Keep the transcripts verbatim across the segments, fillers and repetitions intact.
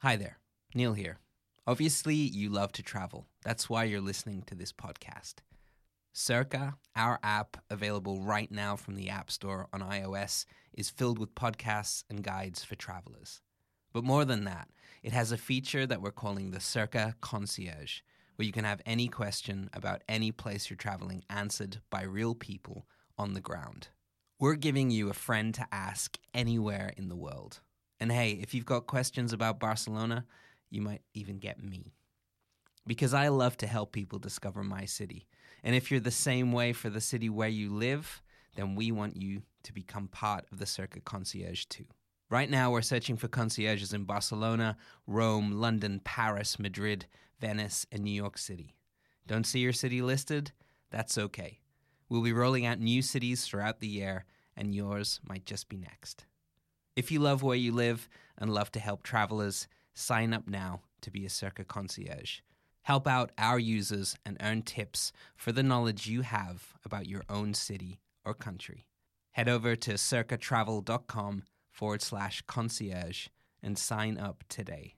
Hi there, Neil here. Obviously, you love to travel. That's why you're listening to this podcast. Circa, our app, available right now from the App Store on iOS, is filled with podcasts and guides for travelers. But more than that, it has a feature that we're calling the Circa Concierge, where you can have any question about any place you're traveling answered by real people on the ground. We're giving you a friend to ask anywhere in the world. And hey, if you've got questions about Barcelona, you might even get me. Because I love to help people discover my city. And if you're the same way for the city where you live, then we want you to become part of the Circa Concierge too. Right now, we're searching for concierges in Barcelona, Rome, London, Paris, Madrid, Venice, and New York City. Don't see your city listed? That's okay. We'll be rolling out new cities throughout the year, and yours might just be next. If you love where you live and love to help travelers, sign up now to be a Circa Concierge. Help out our users and earn tips for the knowledge you have about your own city or country. Head over to circatravel.com forward slash concierge and sign up today.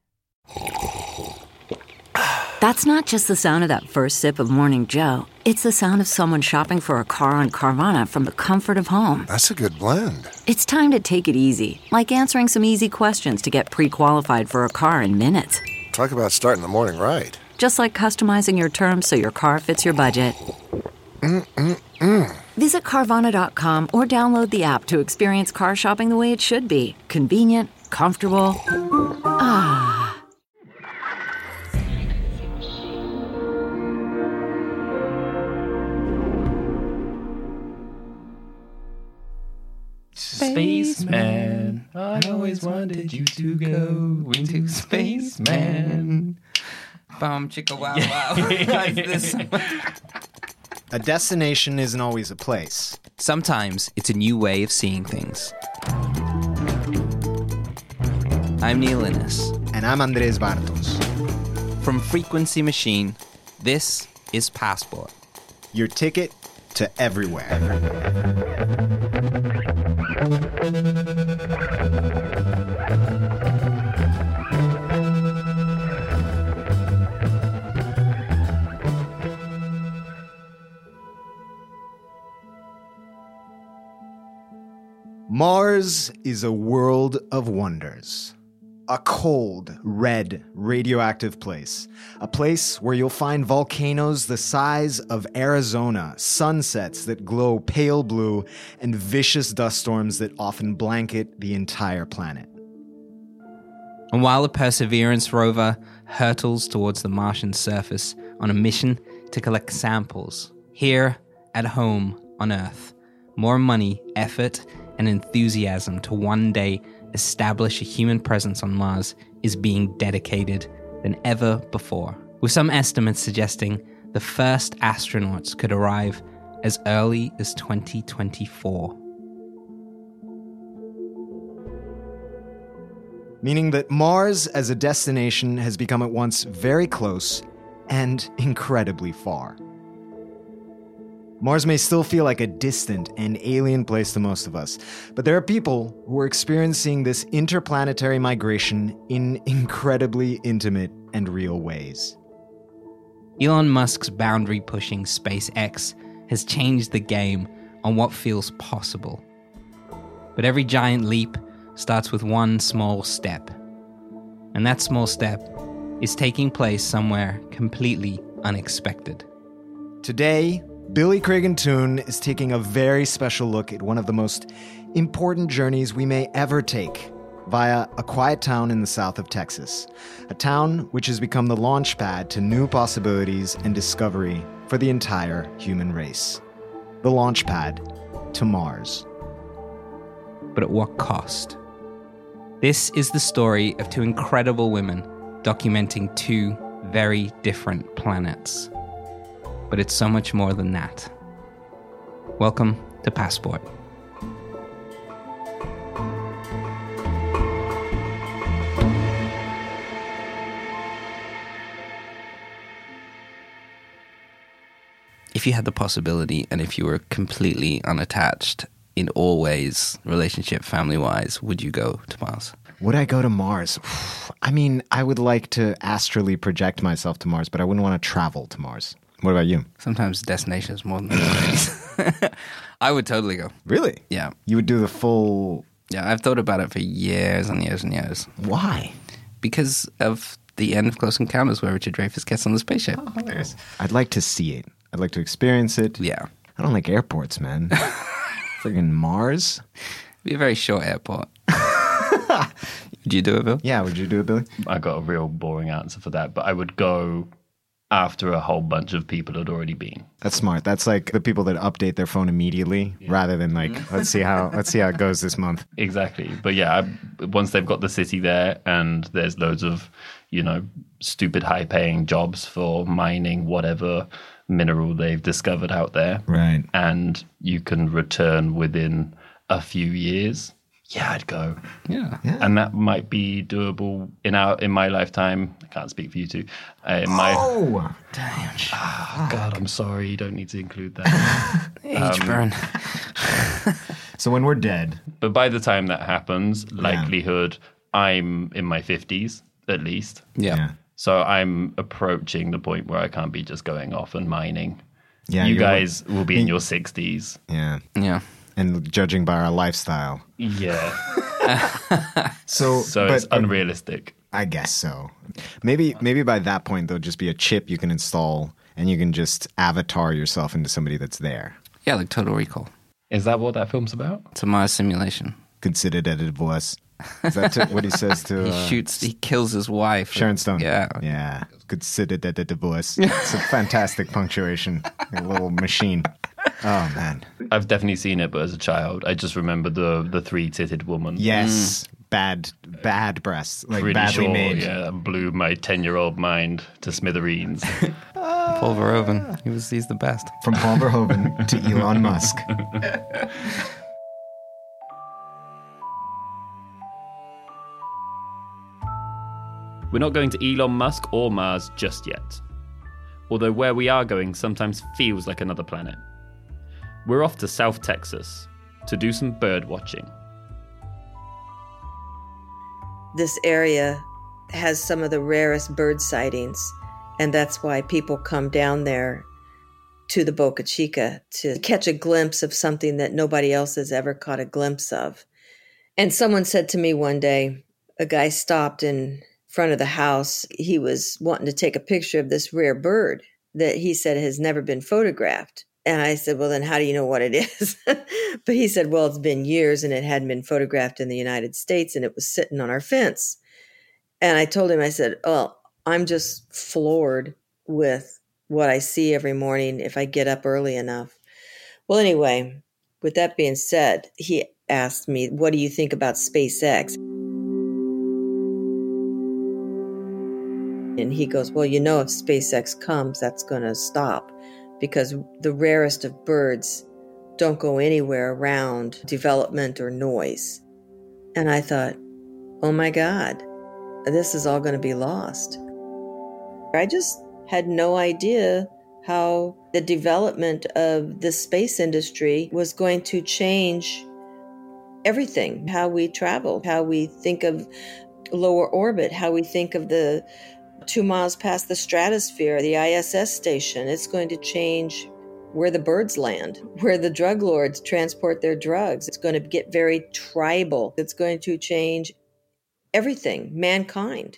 That's not just the sound of that first sip of Morning Joe. It's the sound of someone shopping for a car on Carvana from the comfort of home. That's a good blend. It's time to take it easy, like answering some easy questions to get pre-qualified for a car in minutes. Talk about starting the morning right. Just like customizing your terms so your car fits your budget. Mm-mm-mm. Visit Carvana dot com or download the app to experience car shopping the way it should be. Convenient, comfortable. Ah. Spaceman, I always wanted you to go into Spaceman. Bum chicka wow wow. A destination isn't always a place. Sometimes it's a new way of seeing things. I'm Neil Innes. And I'm Andres Bartos. From Frequency Machine, this is Passport. Your ticket to everywhere. Mars is a world of wonders. A cold, red, radioactive place. A place where you'll find volcanoes the size of Arizona, sunsets that glow pale blue, and vicious dust storms that often blanket the entire planet. And while the Perseverance rover hurtles towards the Martian surface on a mission to collect samples, here at home on Earth, more money, effort, and enthusiasm to one day establish a human presence on Mars is being dedicated than ever before, with some estimates suggesting the first astronauts could arrive as early as twenty twenty-four. Meaning that Mars as a destination has become at once very close and incredibly far. Mars may still feel like a distant and alien place to most of us, but there are people who are experiencing this interplanetary migration in incredibly intimate and real ways. Elon Musk's boundary-pushing SpaceX has changed the game on what feels possible. But every giant leap starts with one small step. And that small step is taking place somewhere completely unexpected. Today, Billy Craig-Toon is taking a very special look at one of the most important journeys we may ever take via a quiet town in the south of Texas, a town which has become the launch pad to new possibilities and discovery for the entire human race. The launch pad to Mars. But at what cost? This is the story of two incredible women documenting two very different planets. But it's so much more than that. Welcome to Passport. If you had the possibility, and if you were completely unattached in all ways, relationship, family-wise, would you go to Mars? Would I go to Mars? I mean, I would like to astrally project myself to Mars, but I wouldn't want to travel to Mars. What about you? Sometimes destination is more than the I would totally go. Really? Yeah. You would do the full... Yeah, I've thought about it for years and years and years. Why? Because of the end of Close Encounters where Richard Dreyfuss gets on the spaceship. Oh, hilarious. I'd like to see it. I'd like to experience it. Yeah. I don't like airports, man. Friggin' Mars? It'd be a very short airport. Would you do it, Bill? Yeah, would you do it, Billy? I got a real boring answer for that, but I would go after a whole bunch of people had already been. That's smart. That's like the people that update their phone immediately yeah. rather than like, let's see how let's see how it goes this month. Exactly. But yeah, I, once they've got the city there and there's loads of, you know, stupid high paying jobs for mining whatever mineral they've discovered out there. Right. And you can return within a few years. Yeah, I'd go. Yeah. yeah. And that might be doable in our in my lifetime. I can't speak for you two. Uh, in my, oh! Damn. Oh, God, I'm sorry. You don't need to include that. Age um, burn. So when we're dead. But by the time that happens, likelihood, yeah. I'm in my fifties, at least. Yeah. yeah. So I'm approaching the point where I can't be just going off and mining. Yeah, you guys like, will be in your sixties. Yeah. Yeah. And judging by our lifestyle. Yeah. so so but, it's unrealistic. I guess so. Maybe maybe by that point, there'll just be a chip you can install and you can just avatar yourself into somebody that's there. Yeah, like Total Recall. Is that what that film's about? It's a Mars simulation. Considered a divorce. Is that to, what he says to... he uh, shoots, he kills his wife. Sharon Stone. Yeah. Yeah. Considered a divorce. It's a fantastic punctuation. A little machine. Oh, man. I've definitely seen it, but as a child, I just remember the the three-titted woman. Yes. Mm. Bad, bad breasts. Like, Pretty badly sure, made. Yeah, that blew my ten-year-old mind to smithereens. Paul Verhoeven. He was, he's the best. From Paul Verhoeven to Elon Musk. We're not going to Elon Musk or Mars just yet. Although where we are going sometimes feels like another planet. We're off to South Texas to do some bird watching. This area has some of the rarest bird sightings, and that's why people come down there to the Boca Chica to catch a glimpse of something that nobody else has ever caught a glimpse of. And someone said to me one day, a guy stopped in front of the house. He was wanting to take a picture of this rare bird that he said has never been photographed. And I said, well, then how do you know what it is? But he said, well, it's been years and it hadn't been photographed in the United States and it was sitting on our fence. And I told him, I said, oh, I'm just floored with what I see every morning if I get up early enough. Well, anyway, with that being said, he asked me, what do you think about SpaceX? And he goes, well, you know, if SpaceX comes, that's going to stop because the rarest of birds don't go anywhere around development or noise. And I thought, oh my God, this is all going to be lost. I just had no idea how the development of the space industry was going to change everything, how we travel, how we think of lower orbit, how we think of the two miles past the stratosphere, the I S S station. It's going to change where the birds land, where the drug lords transport their drugs. It's going to get very tribal. It's going to change everything, mankind.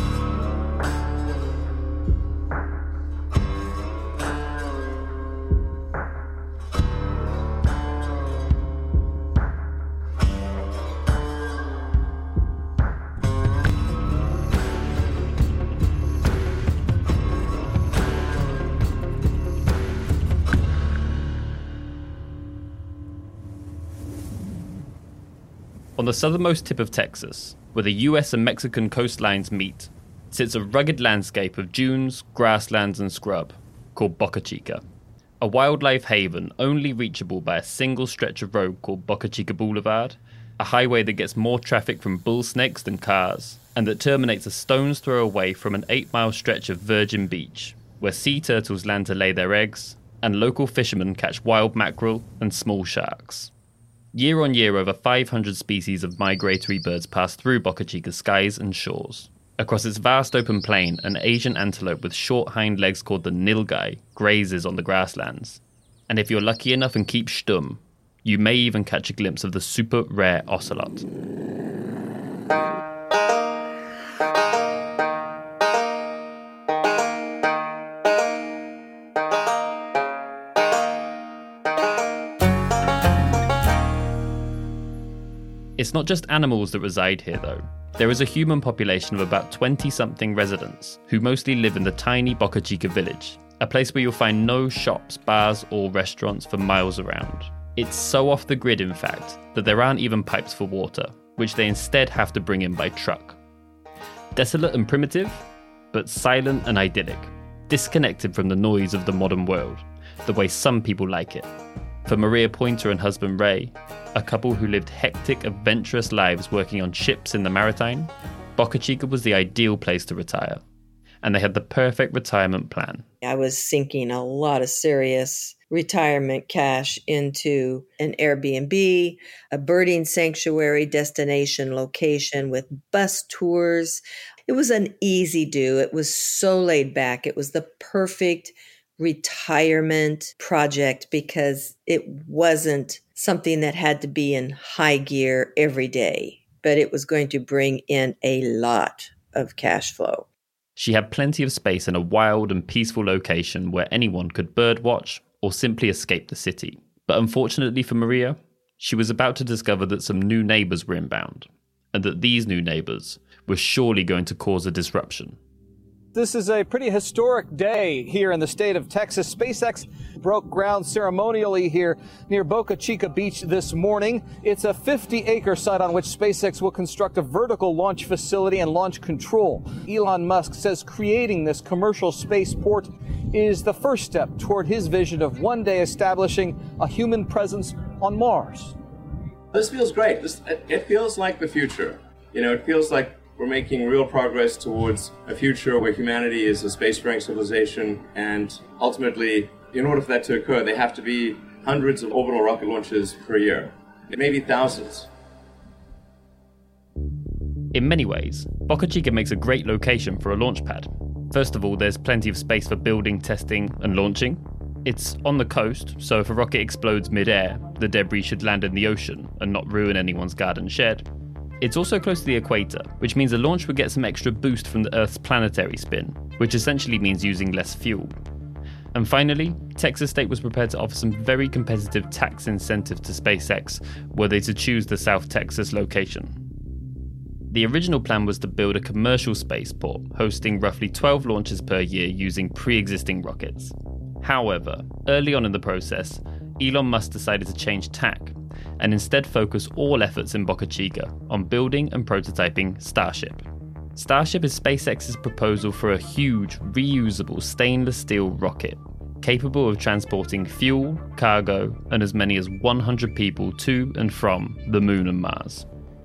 On the southernmost tip of Texas, where the U S and Mexican coastlines meet, sits a rugged landscape of dunes, grasslands and scrub called Boca Chica, a wildlife haven only reachable by a single stretch of road called Boca Chica Boulevard, a highway that gets more traffic from bull snakes than cars, and that terminates a stone's throw away from an eight-mile stretch of virgin beach, where sea turtles land to lay their eggs, and local fishermen catch wild mackerel and small sharks. Year on year, over five hundred species of migratory birds pass through Boca Chica's skies and shores. Across its vast open plain, an Asian antelope with short hind legs called the nilgai grazes on the grasslands. And if you're lucky enough and keep stum, you may even catch a glimpse of the super rare ocelot. It's not just animals that reside here, though. There is a human population of about twenty-something residents who mostly live in the tiny Boca Chica village, a place where you'll find no shops, bars, or restaurants for miles around. It's so off the grid, in fact, that there aren't even pipes for water, which they instead have to bring in by truck. Desolate and primitive, but silent and idyllic, disconnected from the noise of the modern world, the way some people like it. For Maria Pointer and husband Ray, a couple who lived hectic, adventurous lives working on ships in the Maritime, Boca Chica was the ideal place to retire. And they had the perfect retirement plan. I was sinking a lot of serious retirement cash into an Airbnb, a birding sanctuary destination location with bus tours. It was an easy do. It was so laid back. It was the perfect retirement project because it wasn't something that had to be in high gear every day, but it was going to bring in a lot of cash flow. She had plenty of space in a wild and peaceful location where anyone could birdwatch or simply escape the city. But unfortunately for Maria, she was about to discover that some new neighbours were inbound, and that these new neighbours were surely going to cause a disruption. This is a pretty historic day here in the state of Texas. SpaceX broke ground ceremonially here near Boca Chica Beach this morning. It's a fifty acre site on which SpaceX will construct a vertical launch facility and launch control. Elon Musk says creating this commercial spaceport is the first step toward his vision of one day establishing a human presence on Mars. This feels great. This, it, it feels like the future. You know, it feels like we're making real progress towards a future where humanity is a spacefaring civilization, and ultimately, in order for that to occur, there have to be hundreds of orbital rocket launches per year, maybe thousands. In many ways, Boca Chica makes a great location for a launch pad. First of all, there's plenty of space for building, testing, and launching. It's on the coast, so if a rocket explodes mid-air, the debris should land in the ocean and not ruin anyone's garden shed. It's also close to the equator, which means the launch would get some extra boost from the Earth's planetary spin, which essentially means using less fuel. And finally, Texas State was prepared to offer some very competitive tax incentives to SpaceX were they to choose the South Texas location. The original plan was to build a commercial spaceport, hosting roughly twelve launches per year using pre-existing rockets. However, early on in the process, Elon Musk decided to change tack and instead focus all efforts in Boca Chica on building and prototyping Starship. Starship is SpaceX's proposal for a huge, reusable stainless steel rocket, capable of transporting fuel, cargo, and as many as one hundred people to and from the Moon and Mars.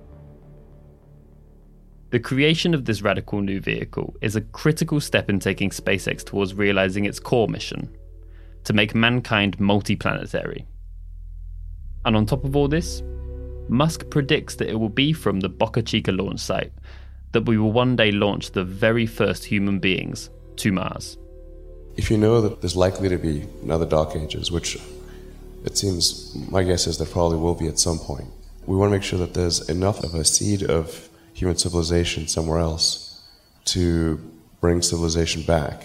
The creation of this radical new vehicle is a critical step in taking SpaceX towards realizing its core mission, to make mankind multiplanetary. And on top of all this, Musk predicts that it will be from the Boca Chica launch site that we will one day launch the very first human beings to Mars. If you know that there's likely to be another dark ages, which it seems, my guess is there probably will be at some point, we want to make sure that there's enough of a seed of human civilization somewhere else to bring civilization back.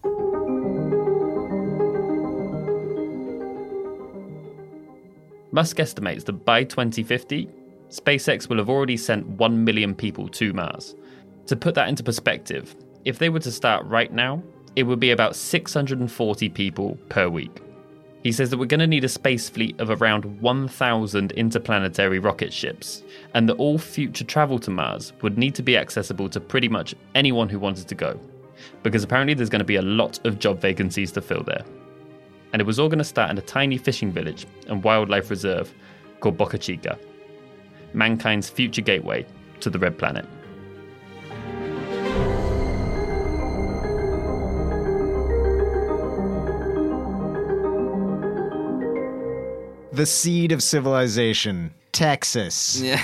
Musk estimates that by twenty fifty, SpaceX will have already sent one million people to Mars. To put that into perspective, if they were to start right now, it would be about six hundred forty people per week. He says that we're going to need a space fleet of around one thousand interplanetary rocket ships, and that all future travel to Mars would need to be accessible to pretty much anyone who wanted to go, because apparently there's going to be a lot of job vacancies to fill there. And it was all going to start in a tiny fishing village and wildlife reserve called Boca Chica, mankind's future gateway to the Red Planet. The seed of civilization, Texas. Yeah.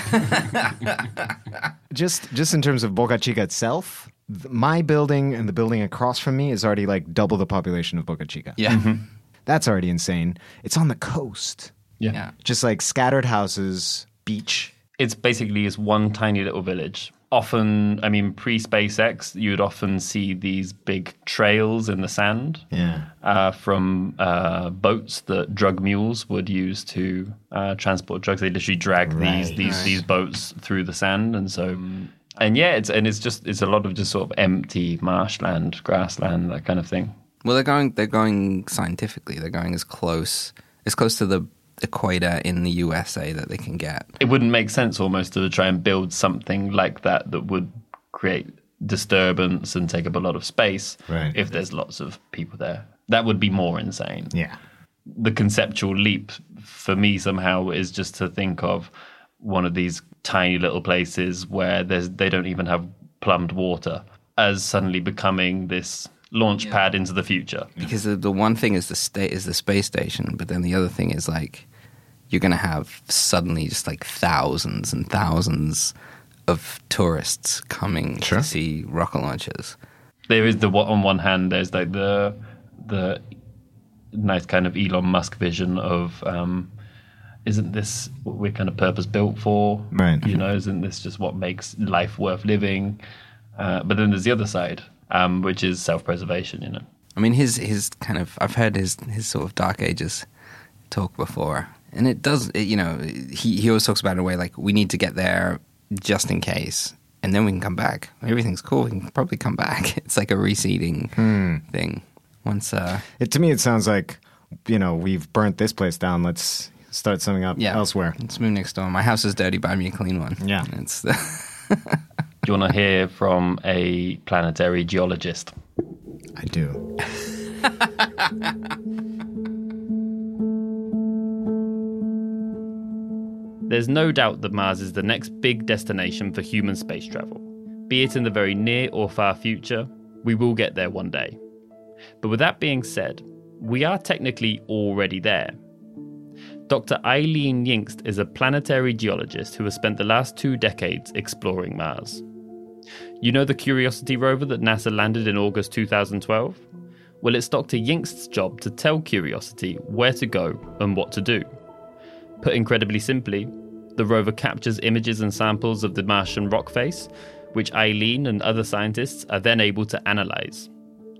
just just in terms of Boca Chica itself, th- my building and the building across from me is already like double the population of Boca Chica. Yeah. Mm-hmm. That's already insane. It's on the coast. Yeah. Yeah. Just like scattered houses, beach. It's basically is one tiny little village. Often, I mean, pre-SpaceX, you would often see these big trails in the sand Yeah. uh, from uh, boats that drug mules would use to uh, transport drugs. They literally drag Right. these these Right. these boats through the sand, and so and yeah, it's and it's just it's a lot of just sort of empty marshland, grassland, that kind of thing. Well, they're going. They're going scientifically. They're going as close as close to the equator in the U S A that they can get. It wouldn't make sense almost to try and build something like that that would create disturbance and take up a lot of space Right. if there's lots of people there. That would be more insane. Yeah. The conceptual leap for me somehow is just to think of one of these tiny little places where there's they don't even have plumbed water as suddenly becoming this launch pad into the future. Because the, the one thing is the state is the space station, but then the other thing is like you're going to have suddenly just like thousands and thousands of tourists coming Sure. to see rocket launches. There is the on one hand, there's like the the nice kind of Elon Musk vision of um, isn't this what we're kind of purpose built for? Right. You know, isn't this just what makes life worth living? Uh, but then there's the other side, um, which is self-preservation. You know. I mean, his his kind of I've heard his his sort of Dark Ages talk before, and it does. It, you know, he he always talks about it in a way like we need to get there just in case, and then we can come back. Everything's cool. We can probably come back. It's like a reseeding thing. Once, uh, It, to me, it sounds like, you know, we've burnt this place down. Let's start something up yeah, elsewhere. Let's move next door. My house is dirty. Buy me a clean one. Yeah. It's the Do you want to hear from a planetary geologist? I do. There's no doubt that Mars is the next big destination for human space travel. Be it in the very near or far future, we will get there one day. But with that being said, we are technically already there. Doctor Eileen Yingst is a planetary geologist who has spent the last two decades exploring Mars. You know the Curiosity rover that NASA landed in August two thousand twelve? Well, it's Doctor Yingst's job to tell Curiosity where to go and what to do. Put incredibly simply, the rover captures images and samples of the Martian rock face, which Eileen and other scientists are then able to analyze.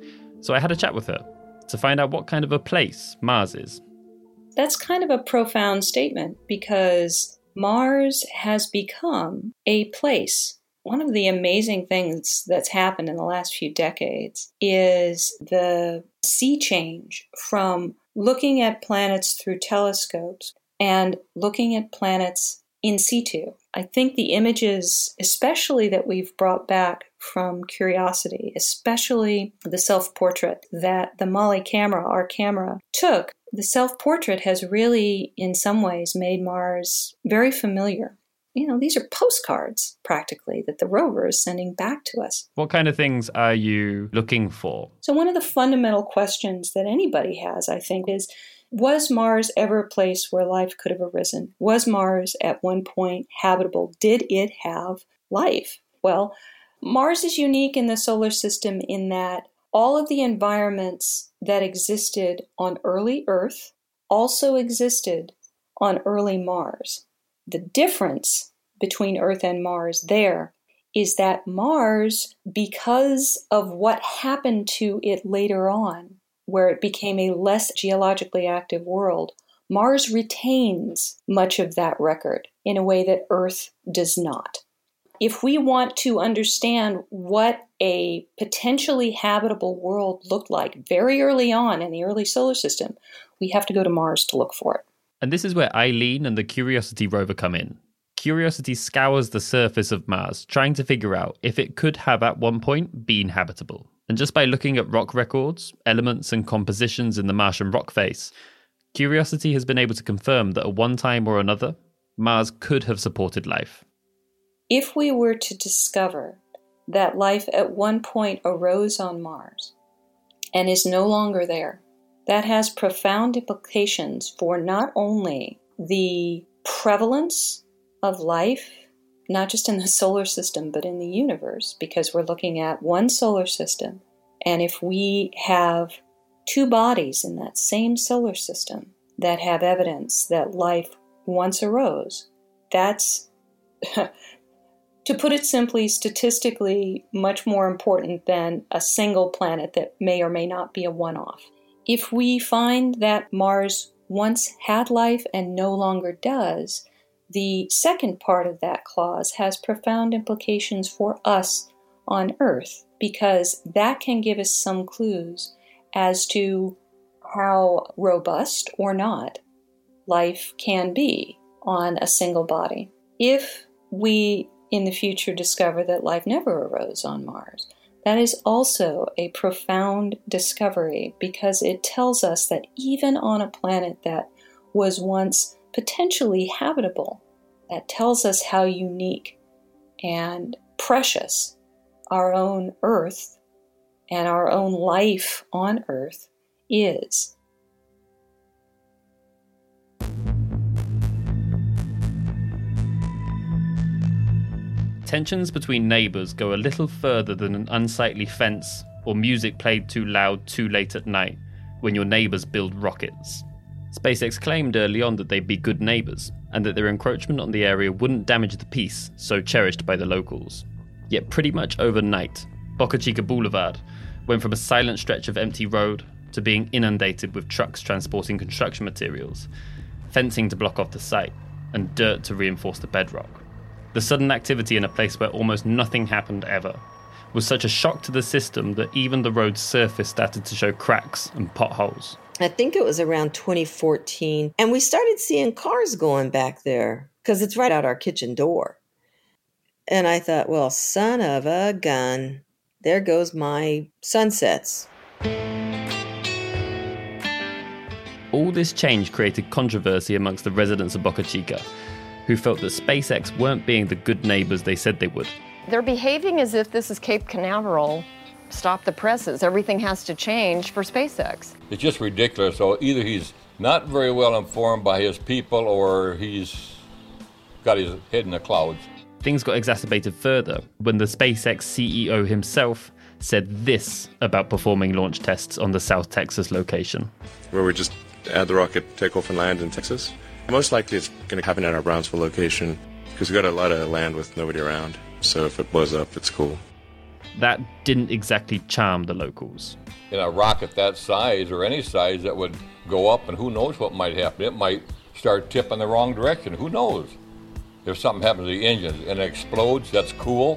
So I had a chat with her to find out what kind of a place Mars is. That's kind of a profound statement because Mars has become a place. One of the amazing things that's happened in the last few decades is the sea change from looking at planets through telescopes and looking at planets in situ. I think the images, especially that we've brought back from Curiosity, especially the self-portrait that the Mali camera, our camera, took, the self-portrait has really, in some ways, made Mars very familiar. You know, these are postcards, practically, that the rover is sending back to us. What kind of things are you looking for? So one of the fundamental questions that anybody has, I think, is, was Mars ever a place where life could have arisen? Was Mars at one point habitable? Did it have life? Well, Mars is unique in the solar system in that all of the environments that existed on early Earth also existed on early Mars. The difference between Earth and Mars there is that Mars, because of what happened to it later on, where it became a less geologically active world, Mars retains much of that record in a way that Earth does not. If we want to understand what a potentially habitable world looked like very early on in the early solar system, we have to go to Mars to look for it. And this is where Eileen and the Curiosity rover come in. Curiosity scours the surface of Mars, trying to figure out if it could have at one point been habitable. And just by looking at rock records, elements and compositions in the Martian rock face, Curiosity has been able to confirm that at one time or another, Mars could have supported life. If we were to discover that life at one point arose on Mars and is no longer there, that has profound implications for not only the prevalence of life, not just in the solar system, but in the universe, because we're looking at one solar system. And if we have two bodies in that same solar system that have evidence that life once arose, that's, to put it simply, statistically much more important than a single planet that may or may not be a one-off. If we find that Mars once had life and no longer does, the second part of that clause has profound implications for us on Earth, because that can give us some clues as to how robust or not life can be on a single body. If we in the future discover that life never arose on Mars, that is also a profound discovery, because it tells us that even on a planet that was once potentially habitable, that tells us how unique and precious our own Earth and our own life on Earth is. Tensions between neighbours go a little further than an unsightly fence or music played too loud too late at night when your neighbours build rockets. SpaceX claimed early on that they'd be good neighbours, and that their encroachment on the area wouldn't damage the peace so cherished by the locals. Yet pretty much overnight, Boca Chica Boulevard went from a silent stretch of empty road to being inundated with trucks transporting construction materials, fencing to block off the site, and dirt to reinforce the bedrock. The sudden activity in a place where almost nothing happened ever was such a shock to the system that even the road's surface started to show cracks and potholes. I think it was around twenty fourteen, and we started seeing cars going back there because it's right out our kitchen door. And I thought, well, son of a gun, there goes my sunsets. All this change created controversy amongst the residents of Boca Chica, who felt that SpaceX weren't being the good neighbors they said they would. They're behaving as if this is Cape Canaveral. Stop the presses. Everything has to change for SpaceX. It's just ridiculous. So either he's not very well informed by his people, or he's got his head in the clouds. Things got exacerbated further when the SpaceX C E O himself said this about performing launch tests on the South Texas location. Where we just add the rocket, take off and land in Texas. Most likely it's going to happen at our Brownsville location because we've got a lot of land with nobody around. So if it blows up, it's cool. That didn't exactly charm the locals. In a rocket that size, or any size, that would go up, and who knows what might happen. It might start tipping the wrong direction. Who knows? If something happens to the engine and it explodes, that's cool.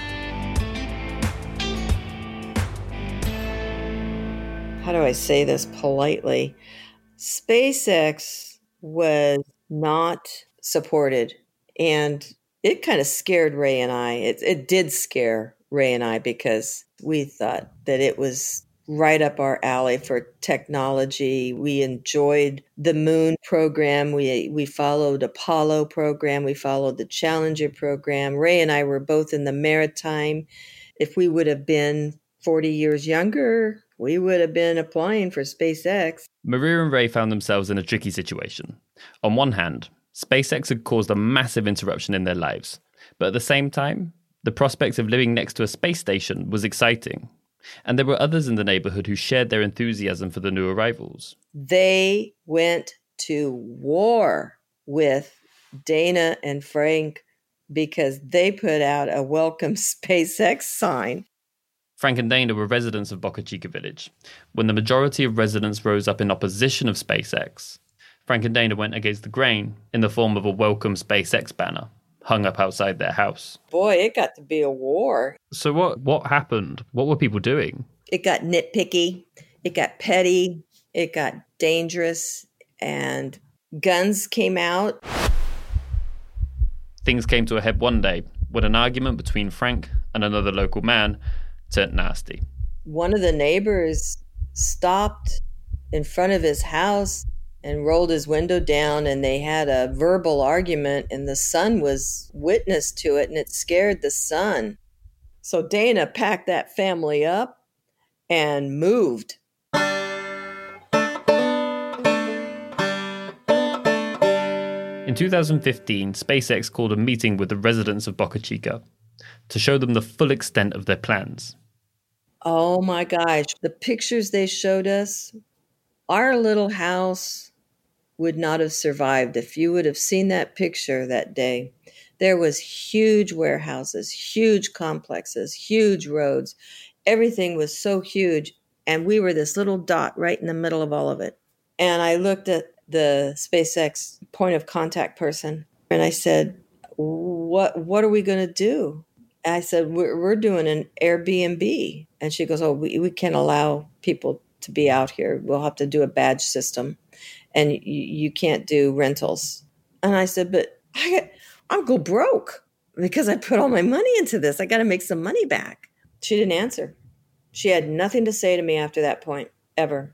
How do I say this politely? SpaceX was not supported, and it kind of scared Ray and I. It, it did scare Ray and I because we thought that it was right up our alley for technology. We enjoyed the moon program. We we followed Apollo program. We followed the Challenger program. Ray and I were both in the maritime. If we would have been forty years younger, we would have been applying for SpaceX. Maria and Ray found themselves in a tricky situation. On one hand, SpaceX had caused a massive interruption in their lives, but at the same time, the prospect of living next to a space station was exciting. And there were others in the neighborhood who shared their enthusiasm for the new arrivals. They went to war with Dana and Frank because they put out a welcome SpaceX sign. Frank and Dana were residents of Boca Chica Village. When the majority of residents rose up in opposition of SpaceX, Frank and Dana went against the grain in the form of a welcome SpaceX banner hung up outside their house. Boy, it got to be a war. So what, what happened? What were people doing? It got nitpicky. It got petty. It got dangerous. And guns came out. Things came to a head one day when an argument between Frank and another local man turned nasty. One of the neighbors stopped in front of his house and rolled his window down, and they had a verbal argument, and the son was witness to it, and it scared the son. So Dana packed that family up and moved. In two thousand fifteen, SpaceX called a meeting with the residents of Boca Chica to show them the full extent of their plans. Oh my gosh, the pictures they showed us, our little house would not have survived. If you would have seen that picture that day, there was huge warehouses, huge complexes, huge roads. Everything was so huge, and we were this little dot right in the middle of all of it. And I looked at the SpaceX point of contact person, and I said, what what are we going to do? And I said, we're, we're doing an Airbnb. And she goes, oh, we, we can't allow people to be out here. We'll have to do a badge system, and you, you can't do rentals. And I said, but I, I'll go broke because I put all my money into this. I got to make some money back. She didn't answer. She had nothing to say to me after that point, ever.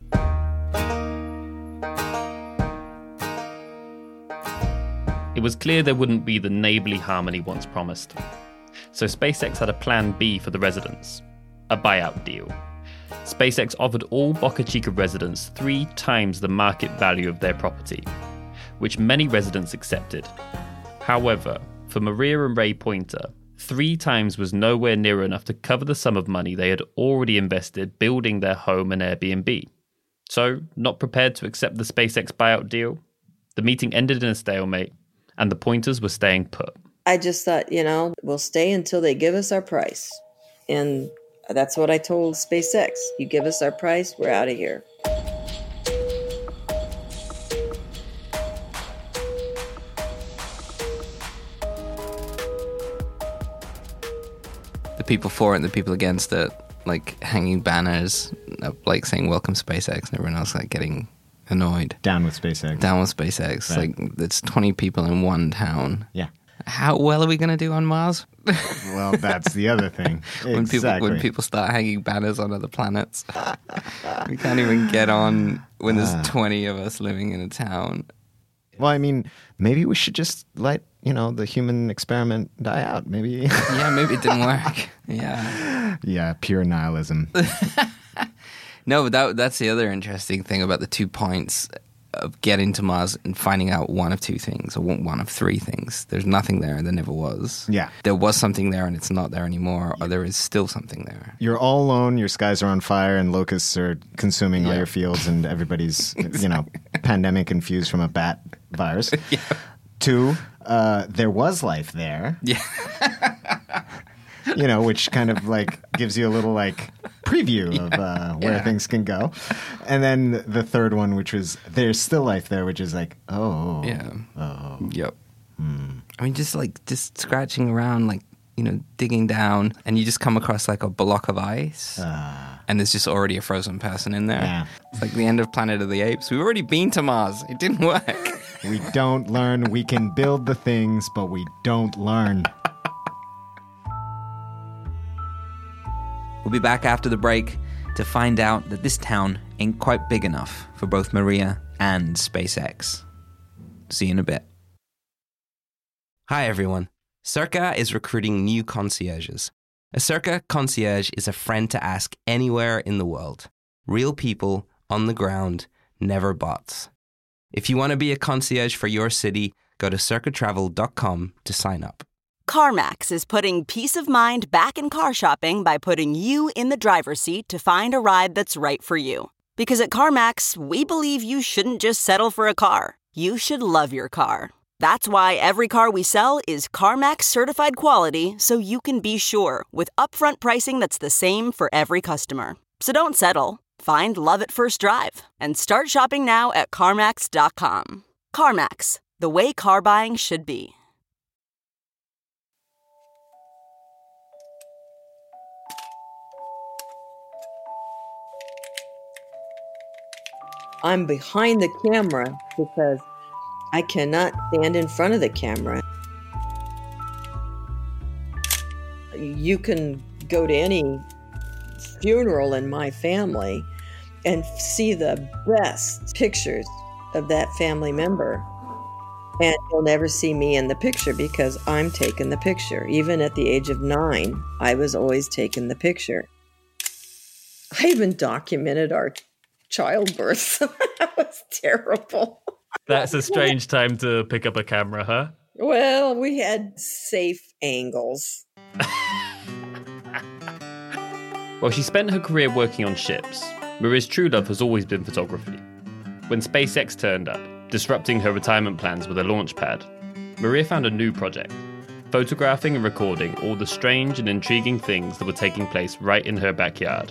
It was clear there wouldn't be the neighborly harmony once promised. So SpaceX had a plan B for the residents, a buyout deal. SpaceX offered all Boca Chica residents three times the market value of their property, which many residents accepted. However, for Maria and Ray Pointer, three times was nowhere near enough to cover the sum of money they had already invested building their home and Airbnb. So, not prepared to accept the SpaceX buyout deal, the meeting ended in a stalemate, and the Pointers were staying put. I just thought, you know, we'll stay until they give us our price. And that's what I told SpaceX. You give us our price, we're out of here. The people for it and the people against it, like hanging banners, like saying welcome SpaceX, and everyone else like getting annoyed. Down with SpaceX. Down with SpaceX. Right. Like, it's twenty people in one town. Yeah. How well are we going to do on Mars? Well, that's the other thing. when Exactly. people when people start hanging banners on other planets, we can't even get on when there's Ah. twenty of us living in a town. Well, I mean, maybe we should just let, you know, the human experiment die out. Maybe. Yeah, maybe it didn't work. Yeah. Yeah, pure nihilism. No, but that, that's the other interesting thing about the two points of getting to Mars and finding out one of two things, or one of three things. There's nothing there, and there never was. Yeah. There was something there, and it's not there anymore, or there is still something there. You're all alone, your skies are on fire, and locusts are consuming all Yeah. your fields, and everybody's, you know, pandemic infused from a bat virus. Yeah. Two, uh, there was life there. Yeah. You know, which kind of like gives you a little like preview of uh, where Yeah. things can go. And then the third one, which was there's still life there, which is like, oh. Yeah. Oh. Yep. I mean, just like, just scratching around, like, you know, digging down, and you just come across like a block of ice, Ah. and there's just already a frozen person in there. Yeah. It's like the end of Planet of the Apes. We've already been to Mars. It didn't work. We don't learn. We can build the things, but we don't learn. We'll be back after the break to find out that this town ain't quite big enough for both Maria and SpaceX. See you in a bit. Hi, everyone. Circa is recruiting new concierges. A Circa concierge is a friend to ask anywhere in the world. Real people on the ground, never bots. If you want to be a concierge for your city, go to circa travel dot com to sign up. CarMax is putting peace of mind back in car shopping by putting you in the driver's seat to find a ride that's right for you. Because at CarMax, we believe you shouldn't just settle for a car. You should love your car. That's why every car we sell is CarMax certified quality, so you can be sure with upfront pricing that's the same for every customer. So don't settle. Find love at first drive and start shopping now at CarMax dot com. CarMax, the way car buying should be. I'm behind the camera because I cannot stand in front of the camera. You can go to any funeral in my family and see the best pictures of that family member. And you'll never see me in the picture because I'm taking the picture. Even at the age of nine, I was always taking the picture. I even documented our childbirth. That was terrible. That's a strange time to pick up a camera, huh? Well, we had safe angles. Well, she spent her career working on ships. Maria's true love has always been photography. When SpaceX turned up, disrupting her retirement plans with a launch pad, Maria found a new project, photographing and recording all the strange and intriguing things that were taking place right in her backyard.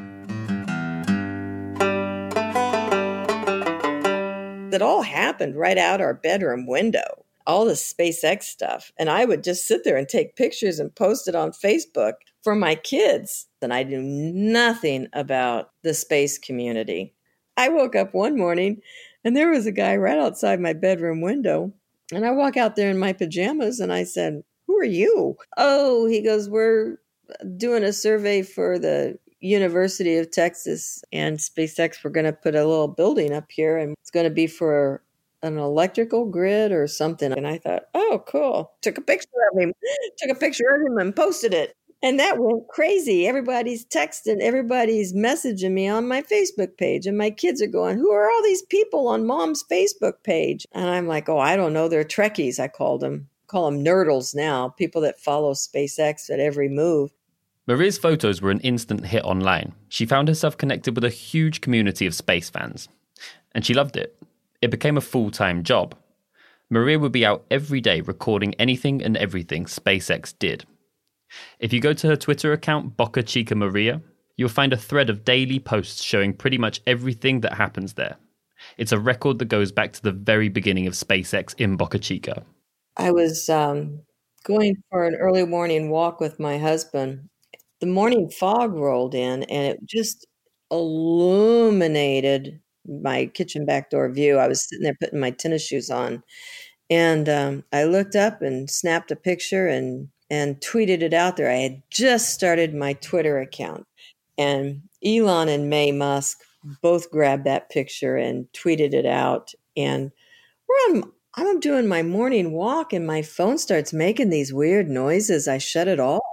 That all happened right out our bedroom window, all the SpaceX stuff. And I would just sit there and take pictures and post it on Facebook for my kids. And I knew nothing about the space community. I woke up one morning and there was a guy right outside my bedroom window. And I walk out there in my pajamas and I said, "Who are you?" "Oh," he goes, "we're doing a survey for the University of Texas and SpaceX. We're going to put a little building up here and it's going to be for an electrical grid or something." And I thought, oh, cool. Took a picture of him, took a picture of him and posted it. And that went crazy. Everybody's texting, everybody's messaging me on my Facebook page. And my kids are going, "Who are all these people on Mom's Facebook page?" And I'm like, oh, I don't know. They're Trekkies, I called them. Call them nerdles now, people that follow SpaceX at every move. Maria's photos were an instant hit online. She found herself connected with a huge community of space fans. And she loved it. It became a full-time job. Maria would be out every day recording anything and everything SpaceX did. If you go to her Twitter account, Boca Chica Maria, you'll find a thread of daily posts showing pretty much everything that happens there. It's a record that goes back to the very beginning of SpaceX in Boca Chica. I was um, going for an early morning walk with my husband. The morning fog rolled in and it just illuminated my kitchen back door view. I was sitting there putting my tennis shoes on. And um, I looked up and snapped a picture and and tweeted it out there. I had just started my Twitter account. And Elon and May Musk both grabbed that picture and tweeted it out. And we're on, I'm doing my morning walk and my phone starts making these weird noises. I shut it off.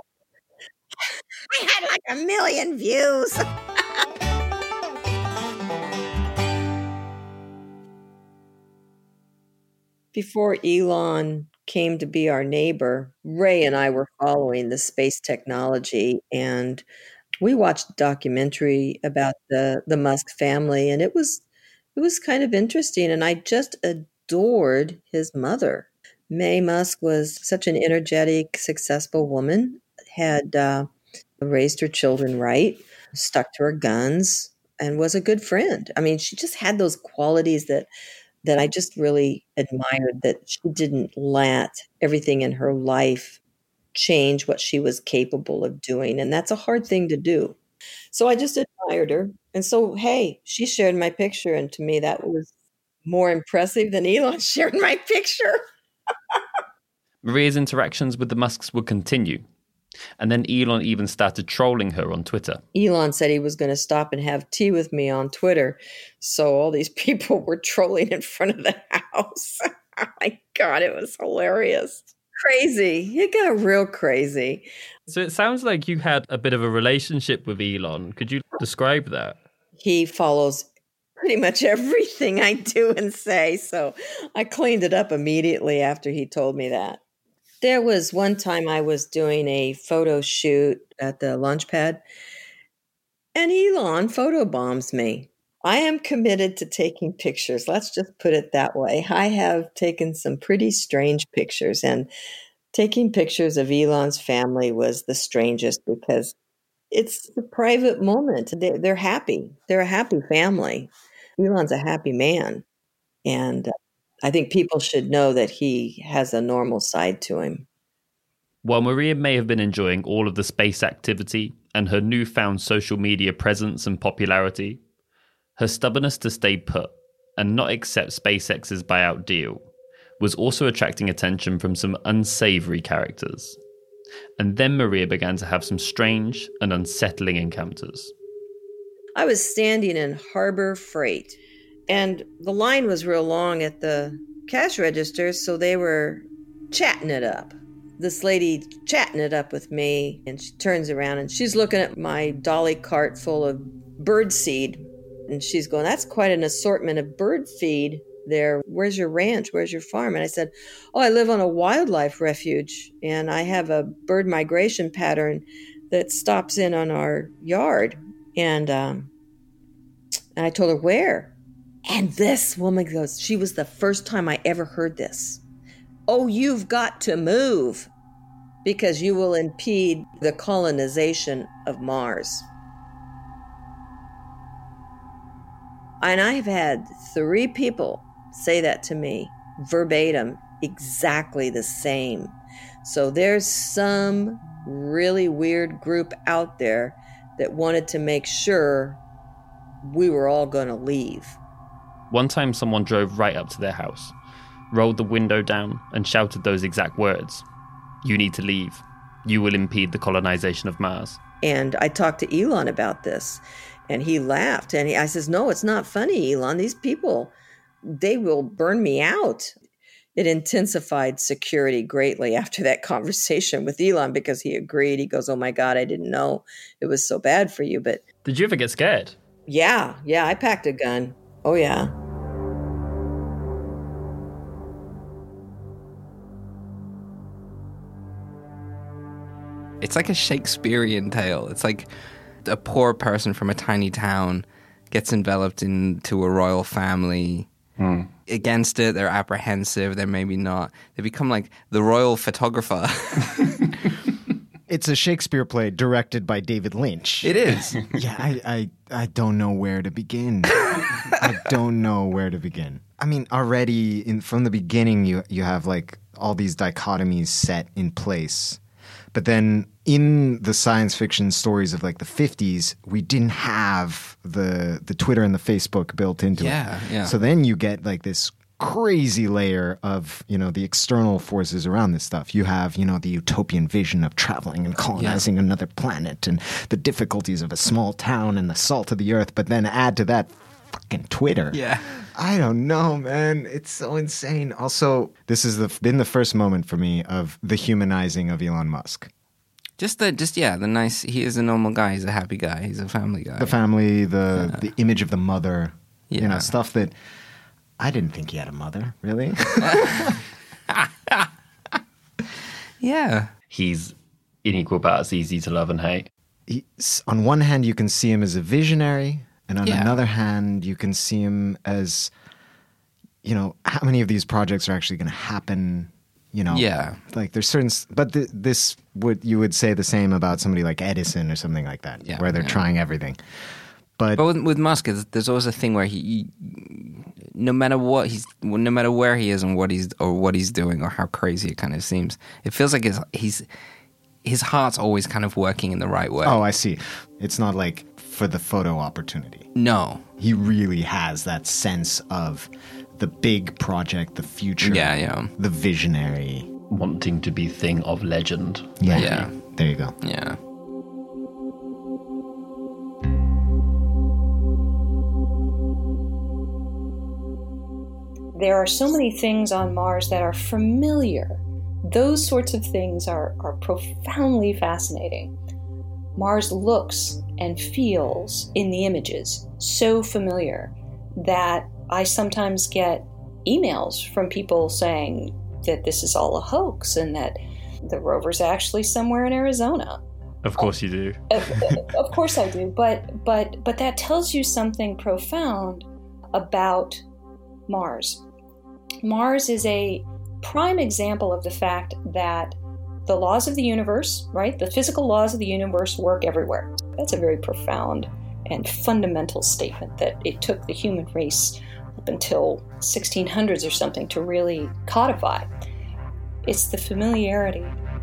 I had like a million views. Before Elon came to be our neighbor, Ray and I were following the space technology, and we watched a documentary about the, the Musk family, and it was it was kind of interesting, and I just adored his mother. May Musk was such an energetic, successful woman, had uh, raised her children right, stuck to her guns, and was a good friend. I mean, she just had those qualities that that I just really admired, that she didn't let everything in her life change what she was capable of doing. And that's a hard thing to do. So I just admired her. And so, hey, she shared my picture. And to me, that was more impressive than Elon sharing my picture. Maria's interactions with the Musks would continue. And then Elon even started trolling her on Twitter. Elon said he was going to stop and have tea with me on Twitter. So all these people were trolling in front of the house. Oh my God, it was hilarious. Crazy. It got real crazy. So it sounds like you had a bit of a relationship with Elon. Could you describe that? He follows pretty much everything I do and say. So I cleaned it up immediately after he told me that. There was one time I was doing a photo shoot at the launch pad, and Elon photobombs me. I am committed to taking pictures. Let's just put it that way. I have taken some pretty strange pictures, and taking pictures of Elon's family was the strangest because it's a private moment. They're, they're happy. They're a happy family. Elon's a happy man, and I think people should know that he has a normal side to him. While Maria may have been enjoying all of the space activity and her newfound social media presence and popularity, her stubbornness to stay put and not accept SpaceX's buyout deal was also attracting attention from some unsavory characters. And then Maria began to have some strange and unsettling encounters. I was standing in Harbor Freight, and the line was real long at the cash register, so they were chatting it up. This lady chatting it up with me, and she turns around and she's looking at my dolly cart full of bird seed. And she's going, "That's quite an assortment of bird feed there. Where's your ranch? Where's your farm? And I said, oh, I live on a wildlife refuge, and I have a bird migration pattern that stops in on our yard. And um, and I told her, where? And this woman goes, she was the first time I ever heard this. Oh, you've got to move because you will impede the colonization of Mars. And I have had three people say that to me verbatim, exactly the same. So there's some really weird group out there that wanted to make sure we were all going to leave. One time someone drove right up to their house, rolled the window down and shouted those exact words. You need to leave. You will impede the colonization of Mars. And I talked to Elon about this. And he laughed, and he, I says, no, it's not funny, Elon. These people, they will burn me out. It intensified security greatly after that conversation with Elon because he agreed. He goes, oh, my God, I didn't know it was so bad for you. But did you ever get scared? Yeah, yeah, I packed a gun. Oh, yeah. It's like a Shakespearean tale. It's like a poor person from a tiny town gets enveloped into a royal family. Mm. Against it, they're apprehensive, they're maybe not. They become like the royal photographer. It's a Shakespeare play directed by David Lynch. It is. Yeah, I, I, I don't know where to begin. I don't know where to begin. I mean, already in, from the beginning, you you have like all these dichotomies set in place. But then in the science fiction stories of like the fifties, we didn't have the the Twitter and the Facebook built into yeah, it. Yeah. So then you get like this crazy layer of, you know, the external forces around this stuff. You have, you know, the utopian vision of traveling and colonizing yeah. another planet and the difficulties of a small town and the salt of the earth. But then add to that fucking Twitter. Yeah. I don't know, man. It's so insane. Also, this has the, been the first moment for me of the humanizing of Elon Musk. Just the, just yeah, the nice. He is a normal guy. He's a happy guy. He's a family guy. The family, the yeah. the image of the mother. Yeah. You know, stuff that I didn't think he had a mother. Really? Yeah. He's in equal parts easy to love and hate. He, on one hand, you can see him as a visionary. And on yeah. another hand, you can see him as, you know, how many of these projects are actually going to happen? You know, yeah. Like there's certain, but th- this would you would say the same about somebody like Edison or something like that, yeah, where they're yeah. trying everything. But but with, with Musk, there's always a thing where he, he, no matter what he's, no matter where he is and what he's or what he's doing or how crazy it kind of seems, it feels like his he's his heart's always kind of working in the right way. Oh, I see. It's not like for the photo opportunity. No. He really has that sense of the big project, the future. Yeah, yeah. The visionary. Wanting to be thing of legend. Yeah. Yeah. There you go. Yeah. There are so many things on Mars that are familiar. Those sorts of things are, are profoundly fascinating. Mars looks and feels in the images so familiar that I sometimes get emails from people saying that this is all a hoax and that the rover's actually somewhere in Arizona. Of course you do. of, of course I do, but but but that tells you something profound about Mars. Mars is a prime example of the fact that the laws of the universe, right? The physical laws of the universe work everywhere. That's a very profound and fundamental statement that it took the human race up until sixteen hundreds or something to really codify. It's the familiarity.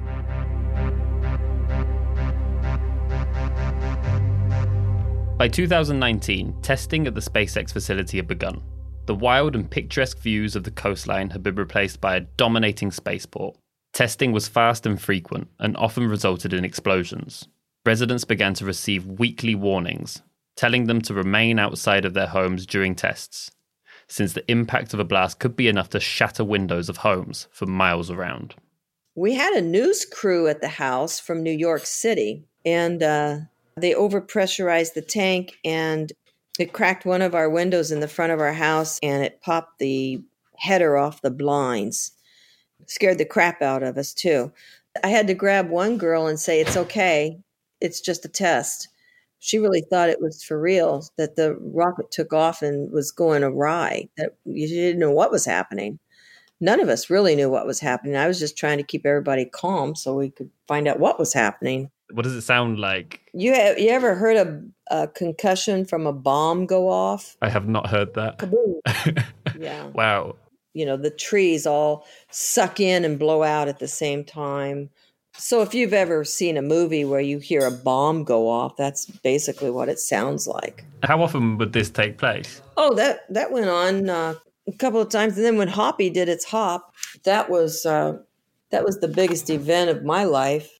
By two thousand nineteen, testing at the SpaceX facility had begun. The wild and picturesque views of the coastline had been replaced by a dominating spaceport. Testing was fast and frequent, and often resulted in explosions. Residents began to receive weekly warnings, telling them to remain outside of their homes during tests, since the impact of a blast could be enough to shatter windows of homes for miles around. We had a news crew at the house from New York City, and uh, they overpressurized the tank, and It cracked one of our windows in the front of our house, and it popped the header off the blinds. Scared the crap out of us, too. I had to grab one girl and say, it's okay. It's just a test. She really thought it was for real, that the rocket took off and was going awry, that you didn't know what was happening. None of us really knew what was happening. I was just trying to keep everybody calm so we could find out what was happening. What does it sound like? You have, you ever heard a, a concussion from a bomb go off? I have not heard that. Kaboom. Yeah. Wow. You know, the trees all suck in and blow out at the same time. So if you've ever seen a movie where you hear a bomb go off, that's basically what it sounds like. How often would this take place? Oh, that, that went on uh, a couple of times. And then when Hoppy did its hop, that was uh, that was the biggest event of my life.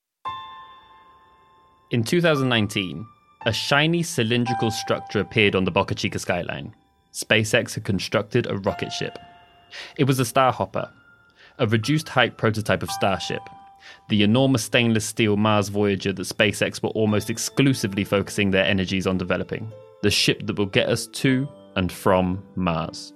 In two thousand nineteen, a shiny cylindrical structure appeared on the Boca Chica skyline. SpaceX had constructed a rocket ship. It was a Starhopper, a reduced-height prototype of Starship, the enormous stainless steel Mars Voyager that SpaceX were almost exclusively focusing their energies on developing, the ship that will get us to and from Mars.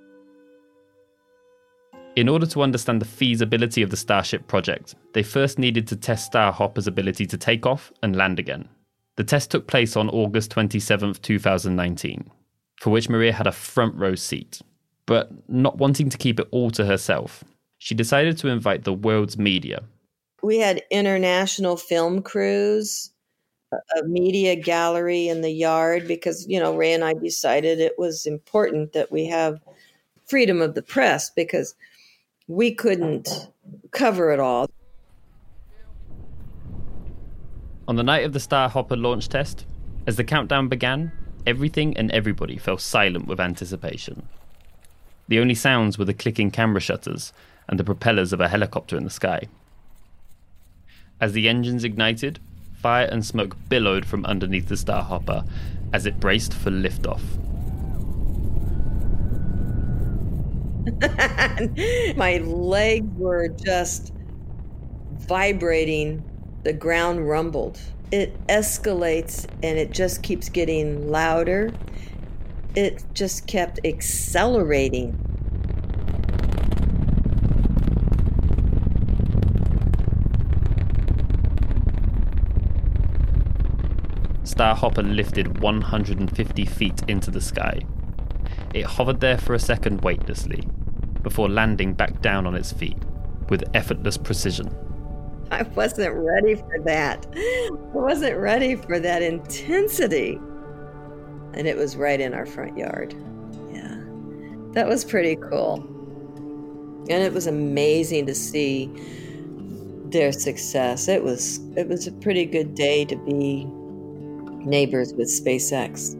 In order to understand the feasibility of the Starship project, they first needed to test Starhopper's ability to take off and land again. The test took place on August twenty-seventh, twenty nineteen, for which Maria had a front row seat. But not wanting to keep it all to herself, she decided to invite the world's media. We had international film crews, a media gallery in the yard, because, you know, Ray and I decided it was important that we have freedom of the press because we couldn't cover it all. On the night of the Starhopper launch test, as the countdown began, everything and everybody fell silent with anticipation. The only sounds were the clicking camera shutters and the propellers of a helicopter in the sky. As the engines ignited, fire and smoke billowed from underneath the Starhopper as it braced for liftoff. My legs were just vibrating. The ground rumbled. It escalates and it just keeps getting louder. It just kept accelerating. Starhopper lifted one hundred fifty feet into the sky. It hovered there for a second weightlessly, before landing back down on its feet with effortless precision. I wasn't ready for that. I wasn't ready for that intensity. And it was right in our front yard. Yeah. That was pretty cool. And it was amazing to see their success. It was it was a pretty good day to be neighbors with SpaceX.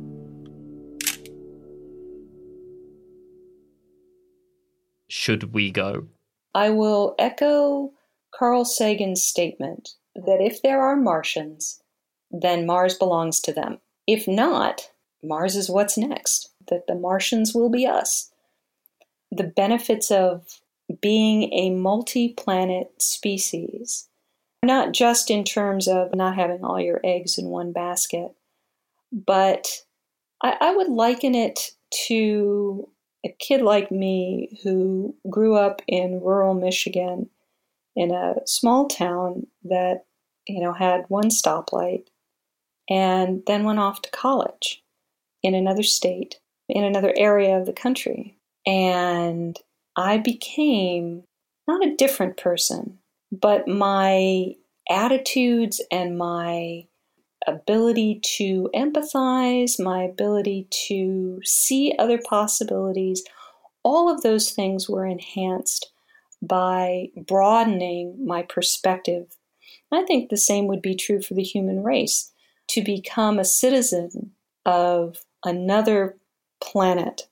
Should we go? I will echo Carl Sagan's statement that if there are Martians, then Mars belongs to them. If not, Mars is what's next, that the Martians will be us. The benefits of being a multi-planet species, not just in terms of not having all your eggs in one basket, but I, I would liken it to a kid like me who grew up in rural Michigan in a small town that, you know, had one stoplight and then went off to college in another state, in another area of the country. And I became not a different person, but my attitudes and my ability to empathize, my ability to see other possibilities, all of those things were enhanced by broadening my perspective. I think the same would be true for the human race. To become a citizen of another planet.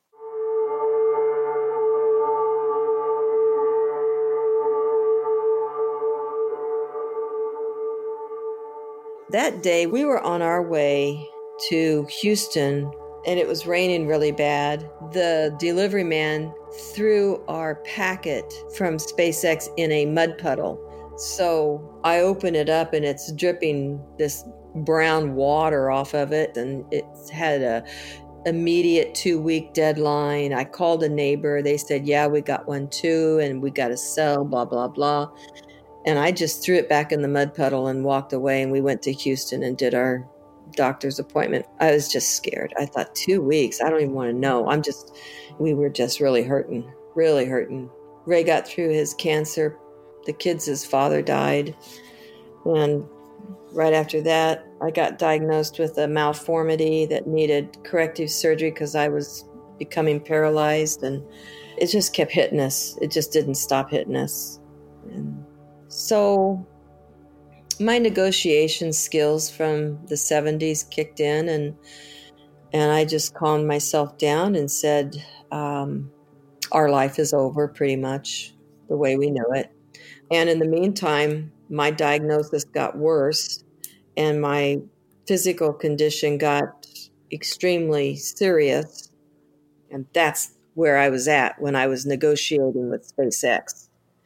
That day, we were on our way to Houston, and it was raining really bad. The delivery man threw our packet from SpaceX in a mud puddle. So I open it up, and it's dripping this brown water off of it, and it had a immediate two-week deadline. I called a neighbor. They said, yeah, we got one too, and we got to sell, blah, blah, blah. And I just threw it back in the mud puddle and walked away, and we went to Houston and did our doctor's appointment. I was just scared. I thought, two weeks? I don't even want to know. I'm just, we were just really hurting, really hurting. Ray got through his cancer. The kid's his father died. And right after that, I got diagnosed with a malformity that needed corrective surgery because I was becoming paralyzed, and it just kept hitting us. It just didn't stop hitting us. And so my negotiation skills from the seventies kicked in, and and I just calmed myself down and said, um, our life is over pretty much the way we know it. And in the meantime, my diagnosis got worse, and my physical condition got extremely serious. And that's where I was at when I was negotiating with SpaceX.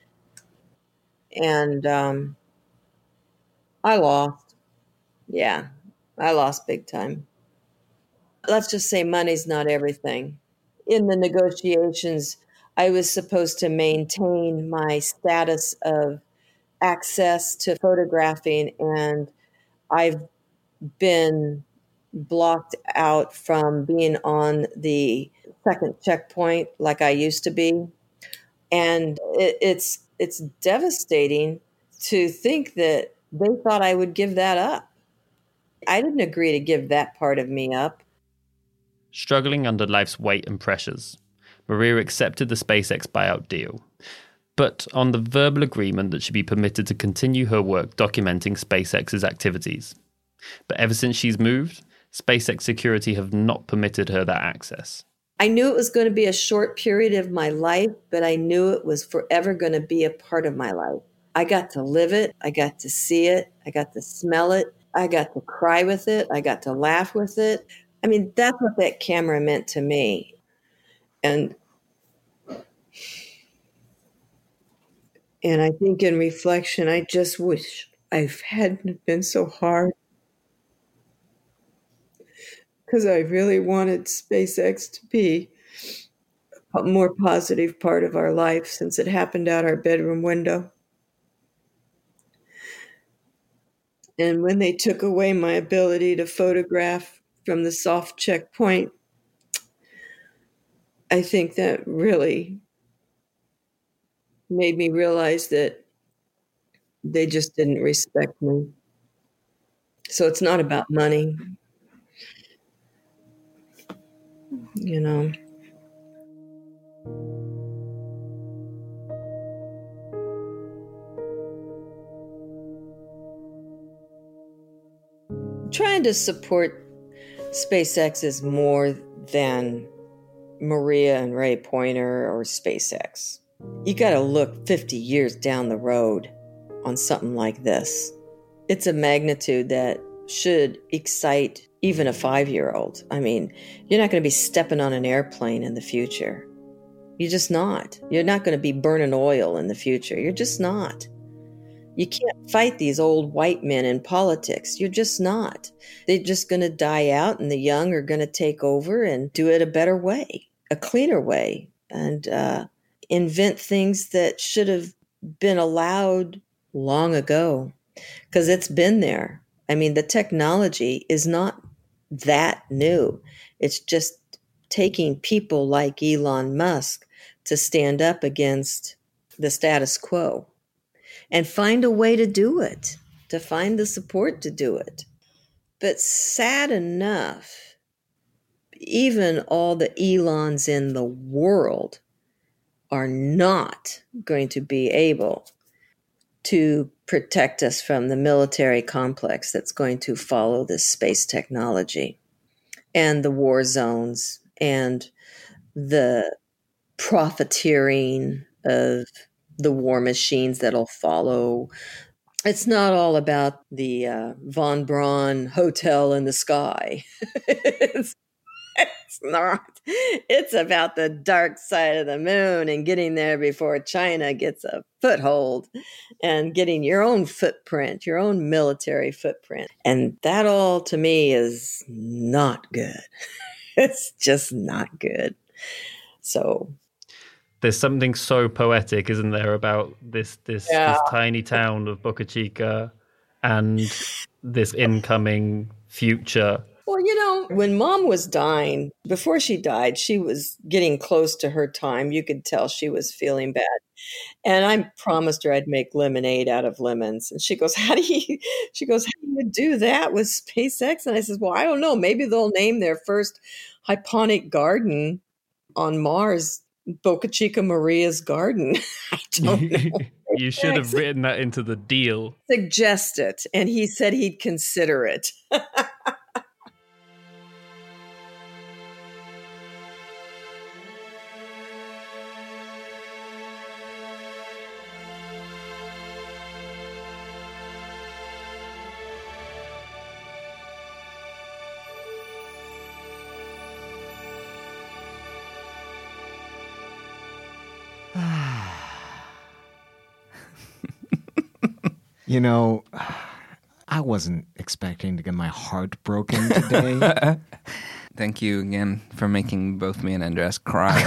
And um, I lost. Yeah, I lost big time. Let's just say money's not everything. In the negotiations, I was supposed to maintain my status of access to photographing, and I've been blocked out from being on the second checkpoint like I used to be. And it, it's it's devastating to think that they thought I would give that up. I didn't agree to give that part of me up. Struggling under life's weight and pressures, Maria accepted the SpaceX buyout deal, but on the verbal agreement that she'd be permitted to continue her work documenting SpaceX's activities. But ever since she's moved, SpaceX security have not permitted her that access. I knew it was going to be a short period of my life, but I knew it was forever going to be a part of my life. I got to live it. I got to see it. I got to smell it. I got to cry with it. I got to laugh with it. I mean, that's what that camera meant to me. And and I think in reflection, I just wish I hadn't been so hard, because I really wanted SpaceX to be a more positive part of our life, since it happened out our bedroom window. And when they took away my ability to photograph from the soft checkpoint, I think that really made me realize that they just didn't respect me. So it's not about money, you know. Trying to support SpaceX is more than Maria and Ray Pointer or SpaceX. You got to look fifty years down the road on something like this. It's a magnitude that should excite even a five-year-old. I mean, you're not going to be stepping on an airplane in the future. You're just not. You're not going to be burning oil in the future. You're just not. You can't fight these old white men in politics. You're just not. They're just going to die out, and the young are going to take over and do it a better way, a cleaner way, and uh, invent things that should have been allowed long ago, because it's been there. I mean, the technology is not that new. It's just taking people like Elon Musk to stand up against the status quo and find a way to do it, to find the support to do it. But sad enough, even all the Elons in the world are not going to be able to protect us from the military complex that's going to follow this space technology and the war zones and the profiteering of the war machines that'll follow. It's not all about the uh, Von Braun hotel in the sky. it's, it's not. It's about the dark side of the moon and getting there before China gets a foothold and getting your own footprint, your own military footprint. And that all to me is not good. It's just not good. So there's something so poetic, isn't there, about this this, yeah. this tiny town of Boca Chica and this incoming future. Well, you know, when Mom was dying, before she died, she was getting close to her time. You could tell she was feeling bad. And I promised her I'd make lemonade out of lemons. And she goes, how do you, she goes, how do you do that with SpaceX? And I said, well, I don't know. Maybe they'll name their first hydroponic garden on Mars Boca Chica Maria's garden. I don't know. You should have written that into the deal. Suggest it. And he said he'd consider it. You know, I wasn't expecting to get my heart broken today. Thank you again for making both me and Andres cry.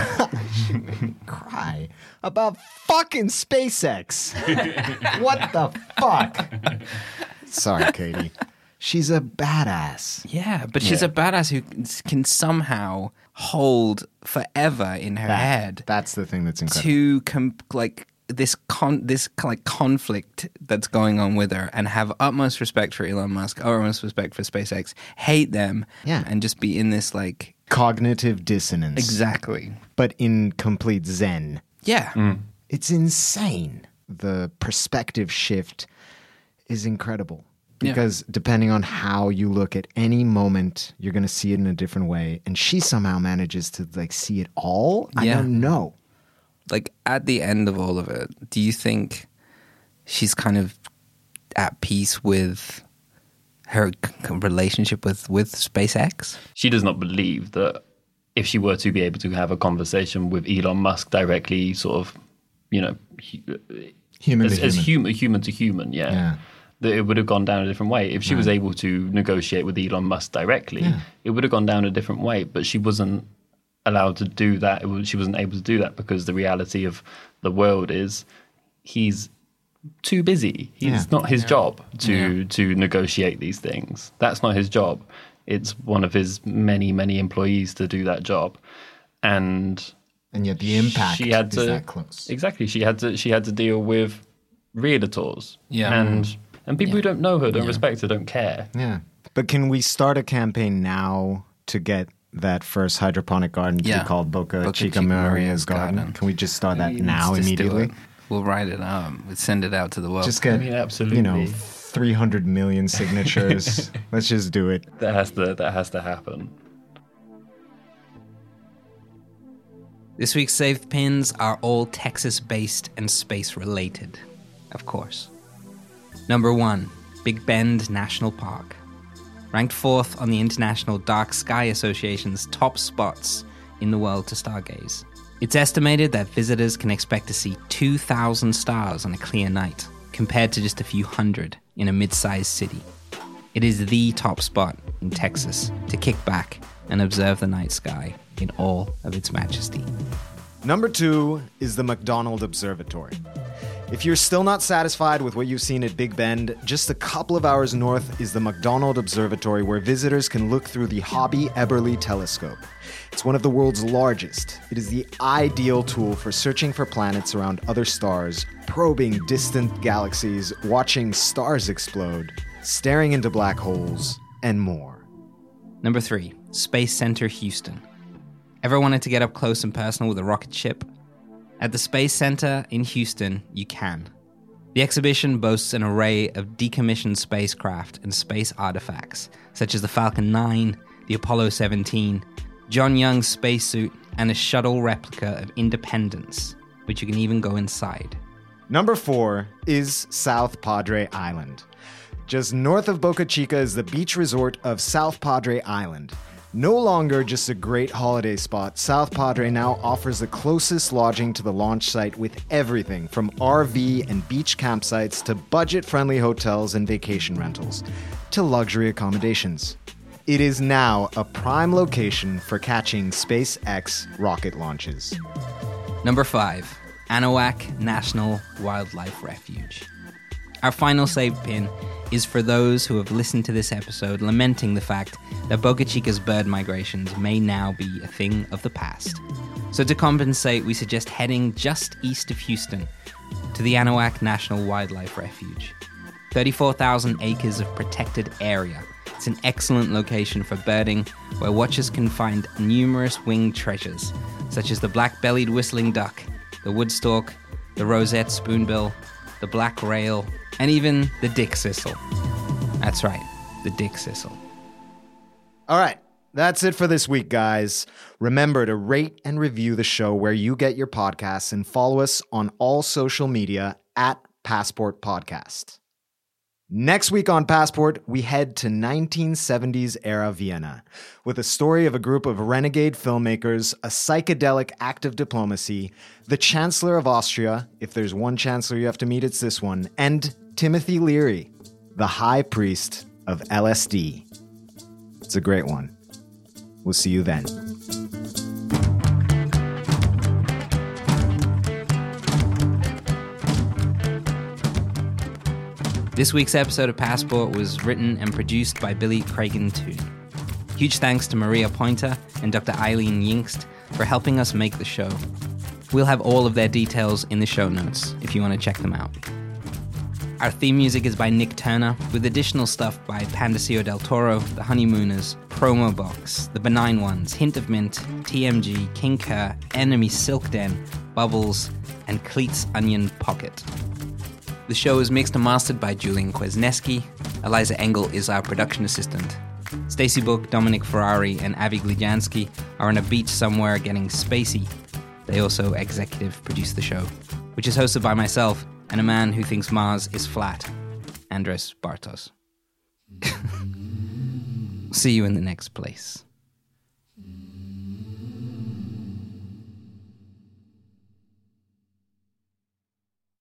Cry? About fucking SpaceX. What the fuck? Sorry, Katie. She's a badass. Yeah, but she's Yeah. a badass who can somehow hold forever in her That- head. That's the thing that's incredible. To com- like this con this like conflict that's going on with her, and have utmost respect for Elon Musk, utmost respect for SpaceX, hate them, Yeah. and just be in this like Cognitive dissonance. exactly. But in complete zen. Yeah, It's insane. The perspective shift is incredible. Yeah. Because depending on how you look at any moment, you're going to see it in a different way. And she somehow manages to like see it all. I Yeah. don't know. like at the end of all of it, do you think she's kind of at peace with her c- relationship with, with SpaceX? She does not believe that if she were to be able to have a conversation with Elon Musk directly, sort of, you know, hu- Human as, to as human. human, human to human, yeah, Yeah. that it would have gone down a different way. If she was Right. able to negotiate with Elon Musk directly, Yeah. it would have gone down a different way. But she wasn't allowed to do that. It was, she wasn't able to do that because the reality of the world is he's too busy. He's Yeah. not his job to Yeah. to negotiate these things. That's not his job. It's one of his many many employees to do that job, and And yet the impact she had is to that close. exactly. She had to she had to deal with realtors, Yeah. and and people who don't know her, don't Yeah. respect her, don't care. Yeah. But can we start a campaign now to get that first hydroponic garden to Yeah. be called Boca, Boca Chica, Chica Maria's Maria's garden? garden. Can we just start that Let's now just do immediately? it. We'll write it up. We'll send it out to the world. Just get, I mean, absolutely. you know, three hundred million signatures. Let's just do it. That has to that has to happen. This week's saved pins are all Texas-based and space-related, of course. Number one, Big Bend National Park. Ranked fourth on the International Dark Sky Association's top spots in the world to stargaze. It's estimated that visitors can expect to see two thousand stars on a clear night, compared to just a few hundred in a mid-sized city. It is the top spot in Texas to kick back and observe the night sky in all of its majesty. Number two is the McDonald Observatory. If you're still not satisfied with what you've seen at Big Bend, just a couple of hours north is the McDonald Observatory, where visitors can look through the Hobby Eberly telescope. It's one of the world's largest. It is the ideal tool for searching for planets around other stars, probing distant galaxies, watching stars explode, staring into black holes, and more. Number three, Space Center Houston. Ever wanted to get up close and personal with a rocket ship? At the Space Center in Houston, you can. The exhibition boasts an array of decommissioned spacecraft and space artifacts, such as the Falcon nine, the Apollo seventeen, John Young's spacesuit, and a shuttle replica of Independence, which you can even go inside. Number four is South Padre Island. Just north of Boca Chica is the beach resort of South Padre Island. No longer just a great holiday spot, South Padre now offers the closest lodging to the launch site with everything from R V and beach campsites to budget-friendly hotels and vacation rentals to luxury accommodations. It is now a prime location for catching SpaceX rocket launches. Number five, Anahuac National Wildlife Refuge. Our final save pin is for those who have listened to this episode lamenting the fact that Boca Chica's bird migrations may now be a thing of the past. So to compensate, we suggest heading just east of Houston to the Anahuac National Wildlife Refuge. thirty-four thousand acres of protected area. It's an excellent location for birding, where watchers can find numerous winged treasures, such as the black-bellied whistling duck, the woodstock, the rosette spoonbill, the black rail, and even the dick sissel. That's right, the dick sissel. All right, that's it for this week, guys. Remember to rate and review the show where you get your podcasts and follow us on all social media at Passport Podcast. Next week on Passport, we head to nineteen seventies era Vienna with a story of a group of renegade filmmakers, a psychedelic act of diplomacy, the Chancellor of Austria, if there's one chancellor you have to meet, it's this one, and Timothy Leary, the High Priest of L S D. It's a great one. We'll see you then. This week's episode of Passport was written and produced by Billy Craigen-Toon. Huge thanks to Maria Pointer and Doctor Eileen Yingst for helping us make the show. We'll have all of their details in the show notes if you want to check them out. Our theme music is by Nick Turner, with additional stuff by Pandesio del Toro, The Honeymooners, Promo Box, The Benign Ones, Hint of Mint, T M G, King Kerr, Enemy Silk Den, Bubbles, and Cleats Onion Pocket. The show is mixed and mastered by Julian Kwasniewski. Eliza Engel is our production assistant. Stacey Book, Dominic Ferrari, and Avi Glijansky are on a beach somewhere getting spacey. They also executive produce the show, which is hosted by myself and a man who thinks Mars is flat, Andres Bartos. See you in the next place.